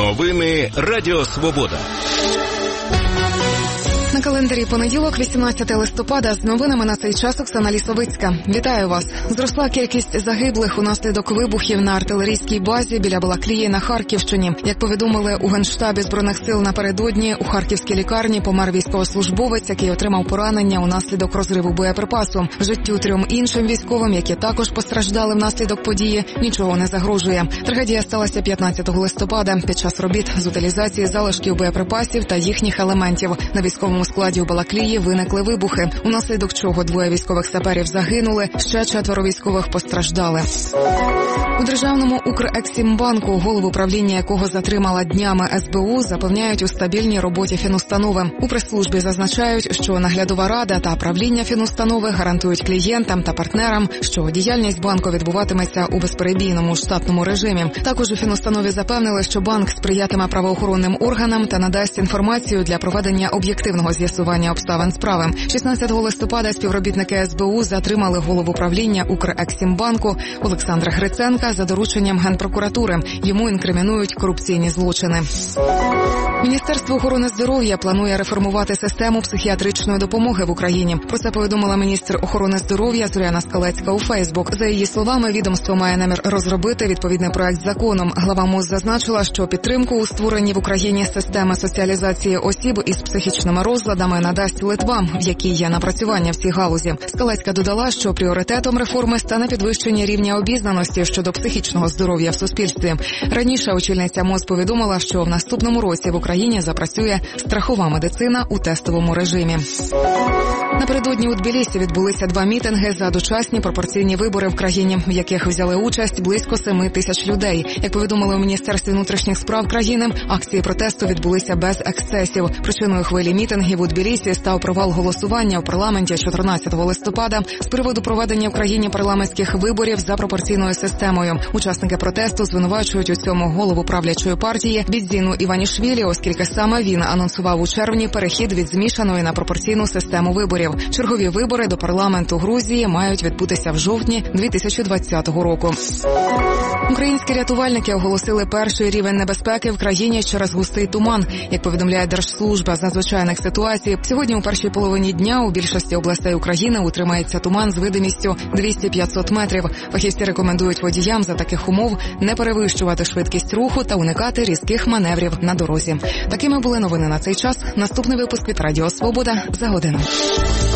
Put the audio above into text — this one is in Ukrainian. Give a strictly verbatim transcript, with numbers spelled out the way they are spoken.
Новини Радіо Свобода. На календарі понеділок, вісімнадцяте листопада, з новинами на цей час Оксана Лісовицька. Вітаю вас. Зросла кількість загиблих унаслідок вибухів на артилерійській базі біля Балаклії на Харківщині. Як повідомили у Генштабі Збройних сил напередодні, у харківській лікарні помер військовослужбовець, який отримав поранення унаслідок розриву боєприпасу. Життю трьом іншим військовим, які також постраждали внаслідок події, нічого не загрожує. Трагедія сталася п'ятнадцятого листопада під час робіт з утилізації залишків боєприпасів та їхніх елементів. На військовому складі у Балаклії виникли вибухи, унаслідок чого двоє військових саперів загинули, ще четверо військових постраждали. У державному Укрексімбанку, голову правління якого затримала днями ес бе у, запевняють у стабільній роботі фінустанови. У прес-службі зазначають, що наглядова рада та правління фінустанови гарантують клієнтам та партнерам, що діяльність банку відбуватиметься у безперебійному штатному режимі. Також у фінустанові запевнили, що банк сприятиме правоохоронним органам та надасть інформацію для проведення об'єктивного з'ясування обставин справи. шістнадцятого листопада співробітники ес бе у затримали голову правління Укрексімбанку Олександра Гриценка за дорученням Генпрокуратури. Йому інкримінують корупційні злочини. Міністерство охорони здоров'я планує реформувати систему психіатричної допомоги в Україні. Про це повідомила міністр охорони здоров'я Зоряна Скалецька у Фейсбук. За її словами, відомство має намір розробити відповідний проект закону. Глава МОЗ зазначила, що підтримку у створенні в Україні системи соціалізації осіб із психічними розладами надасть Литва, в якій є напрацювання в цій галузі. Скалецька додала, що пріоритетом реформи стане підвищення рівня обізнаності щодо психічного здоров'я в суспільстві. Раніше очільниця МОЗ повідомила, що в наступному році в Україні запрацює страхова медицина у тестовому режимі. Напередодні у Тбілісі відбулися два мітинги за дочасні пропорційні вибори в країні, в яких взяли участь близько семи тисяч людей. Як повідомили у Міністерстві внутрішніх справ країни, акції протесту відбулися без ексцесів. Причиною хвилі мітингів у Тбілісі став провал голосування в парламенті чотирнадцятого листопада з приводу проведення в країні парламентських виборів за пропорційною системою. Учасники протесту звинувачують у цьому голову правлячої партії Бідзіну Іванішвілі, оскільки саме він анонсував у червні перехід від змішаної на пропорційну систему виборів. Чергові вибори до парламенту Грузії мають відбутися в жовтні дві тисячі двадцятого року. Українські рятувальники оголосили перший рівень небезпеки в країні через густий туман. Як повідомляє Держслужба з надзвичайних ситуацій, сьогодні у першій половині дня у більшості областей України утримається туман з видимістю двісті-п'ятсот метрів. Фахівці рекомендують водіям за таких умов не перевищувати швидкість руху та уникати різких маневрів на дорозі. Такими були новини на цей час. Наступний випуск від Радіо Свобода за годину.